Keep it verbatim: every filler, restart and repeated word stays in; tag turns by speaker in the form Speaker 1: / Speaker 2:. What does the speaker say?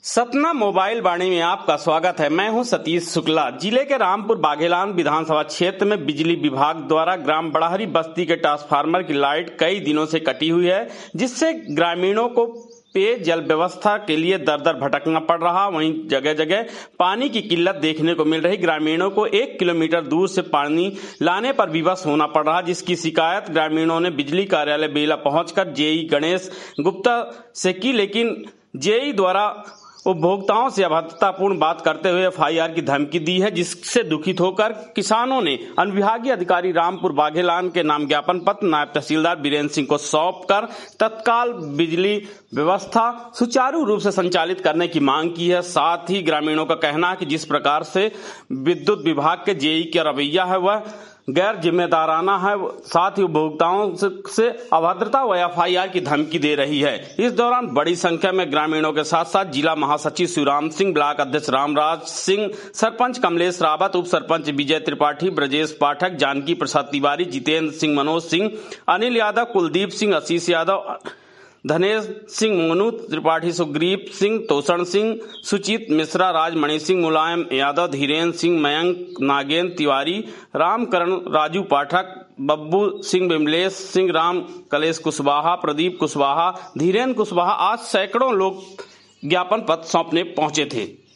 Speaker 1: Satna mobile वाणी में आपका स्वागत है। मैं हूं सतीश शुक्ला। जिले के रामपुर बाघेलान विधानसभा क्षेत्र में बिजली विभाग द्वारा ग्राम बड़हरी बस्ती के ट्रांसफार्मर की लाइट कई दिनों से कटी हुई है, जिससे ग्रामीणों को पेयजल व्यवस्था के लिए दर दर भटकना पड़ रहा। वहीं जगह जगह पानी की किल्लत देखने को मिल रही। ग्रामीणों को एक किलोमीटर दूर से पानी लाने पर विवश होना पड़ रहा, जिसकी शिकायत ग्रामीणों ने बिजली कार्यालय बेला पहुंचकर जेई गणेश गुप्ता से की, लेकिन जेई द्वारा उपभोक्ताओं से अभद्रतापूर्ण बात करते हुए एफ आई आर की धमकी दी है, जिससे दुखित होकर किसानों ने अनुविभागीय अधिकारी रामपुर बाघेलान के नाम ज्ञापन पत्र नायब तहसीलदार बीरेन्द्र सिंह को सौंप कर तत्काल बिजली व्यवस्था सुचारू रूप से संचालित करने की मांग की है। साथ ही ग्रामीणों का कहना है कि जिस प्रकार से विद्युत विभाग के जेई का रवैया है वह गैर जिम्मेदाराना है, साथ ही उपभोक्ताओं से अभद्रता व एफ आई आर की धमकी दे रही है। इस दौरान बड़ी संख्या में ग्रामीणों के साथ साथ जिला महासचिव शिवराम सिंह, ब्लॉक अध्यक्ष रामराज सिंह, सरपंच कमलेश रावत, उप सरपंच विजय त्रिपाठी, ब्रजेश पाठक, जानकी प्रसाद तिवारी, जितेंद्र सिंह, मनोज सिंह, अनिल यादव, कुलदीप सिंह, आशीष यादव, धनेश सिंह, मोनू त्रिपाठी, सुग्रीव सिंह, तोषण सिंह, सुचित मिश्रा, राजमणि सिंह, मुलायम यादव, धीरेन्द्र सिंह, मयंक, नागेंद्र तिवारी, रामकरण, राजू पाठक, बब्बू सिंह, विमलेश सिंह, राम कलेश कुशवाहा, प्रदीप कुशवाहा, धीरेन्द्र कुशवाहा आज सैकड़ों लोग ज्ञापन पत्र सौंपने पहुंचे थे।